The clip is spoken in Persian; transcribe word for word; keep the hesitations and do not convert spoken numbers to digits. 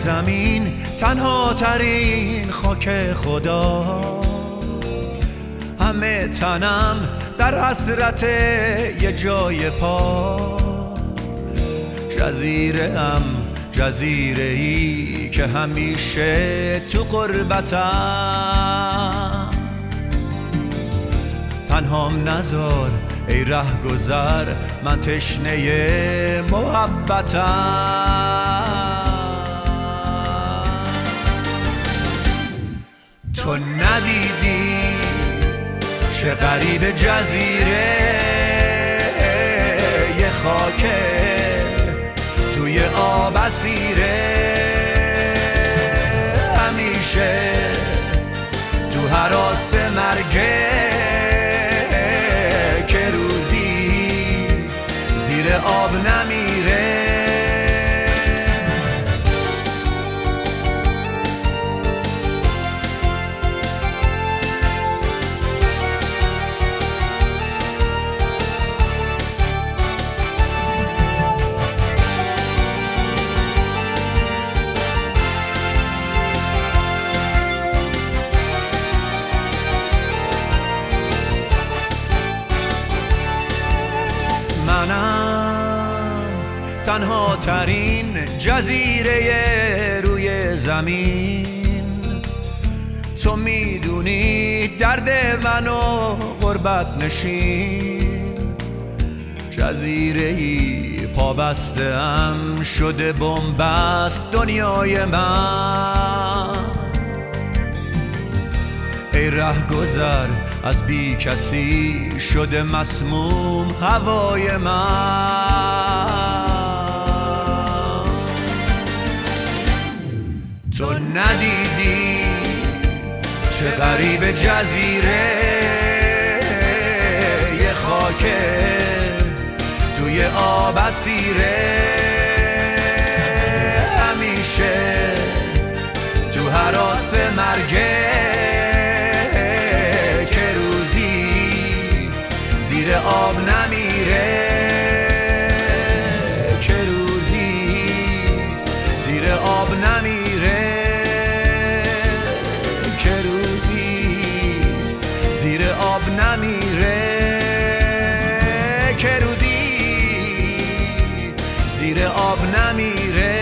زمین تنها ترین خاک خدا، همه تنم در حسرت یه جای پا. جزیره ام، جزیره ای که همیشه تو غربتم. تنهام نذار ای ره گذر، من تشنه محبتم. تو ندیدی چه غریب جزیره یه خاکه توی آب اسیره، همیشه تو هراس مرگه که روزی زیر آب نمیره. منم تنها ترین جزیره روی زمین، تو میدونی درد منو غربت نشین. جزیره ای پابسته ام شده بن‌بست دنیای من. ای ره گذر از بی کسی شده مسموم هوای من. تو ندیدی چه غریب جزیره یه خاکه توی آب اسیره، همیشه تو هراس مرگه زیر آب نمیره، که روزی زیر آب نمیره، که روزی زیر آب نمیره، که روزی زیر آب نمیره.